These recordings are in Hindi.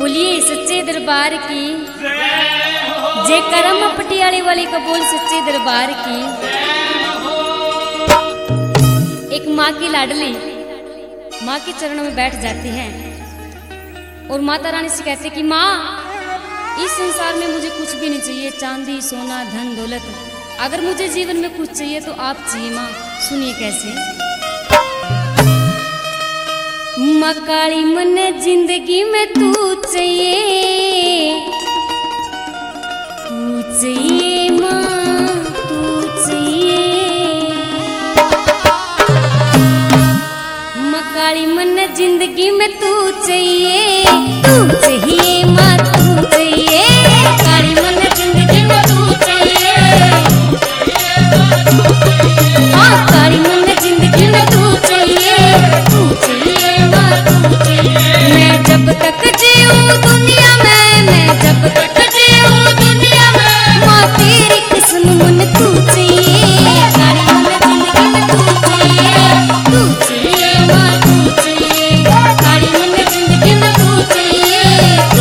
बोलिए सच्चे दरबार की जय करम पटियाले वाली का बोल सच्चे दरबार की। एक माँ की लाडली माँ के चरणों में बैठ जाती है और माता रानी से कहते कि माँ इस संसार में मुझे कुछ भी नहीं चाहिए, चांदी सोना धन दौलत, अगर मुझे जीवन में कुछ चाहिए तो आप चाहिए माँ। सुनिए कैसे। माँ काली मन जिंदगी में तू चाहिए माँ तू चाहिए। माँ काली मन जिंदगी में तू चाहिए माँ तू चाहिए। काली मन जिंदगी में तू चाहिए, हाँ काली मन जिंदगी में तू चाहिए माँ तू चाहिए। मैं जब तक जीऊँ दुनिया में, मैं जब तक जीऊँ दुनिया में, माँ तेरी कसम मन तू चाहिए। काली मन जिंदगी में तू चाहिए माँ तू चाहिए। काली मन जिंदगी में तू चाहिए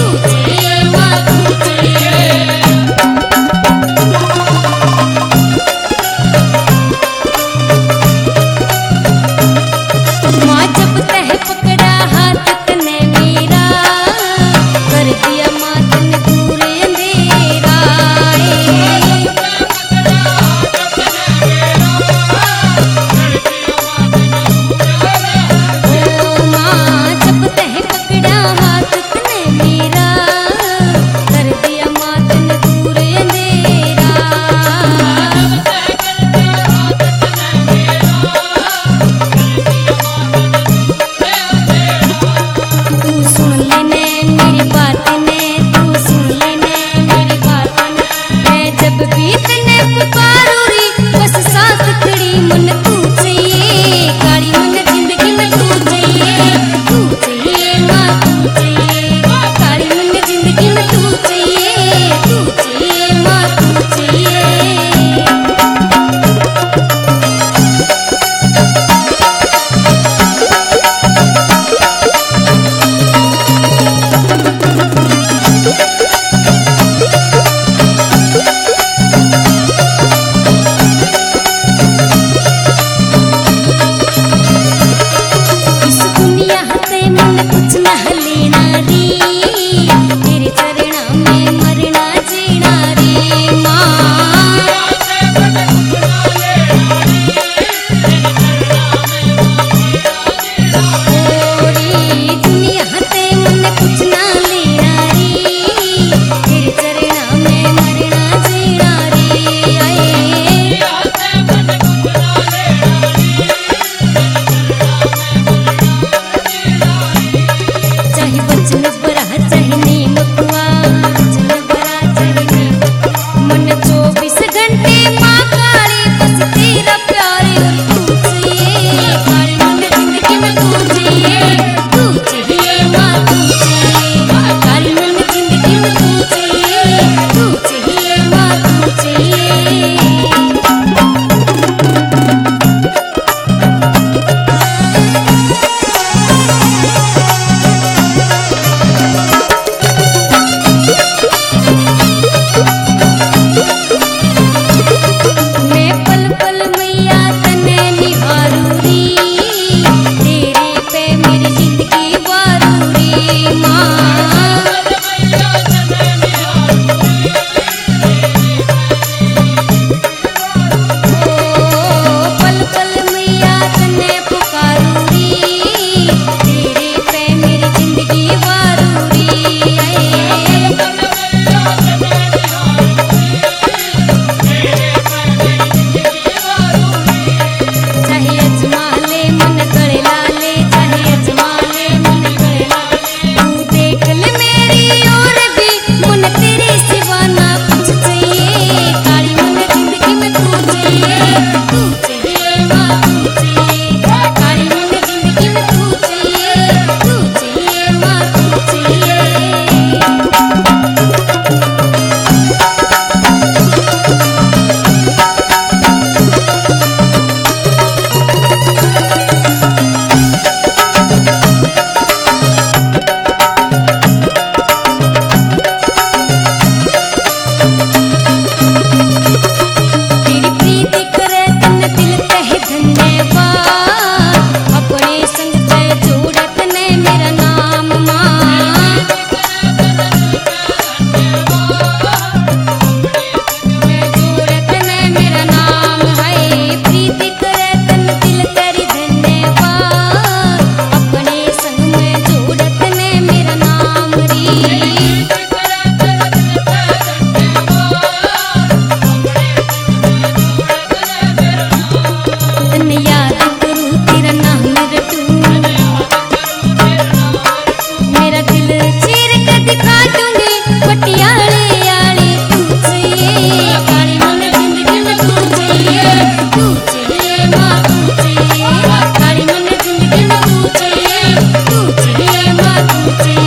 चाहिए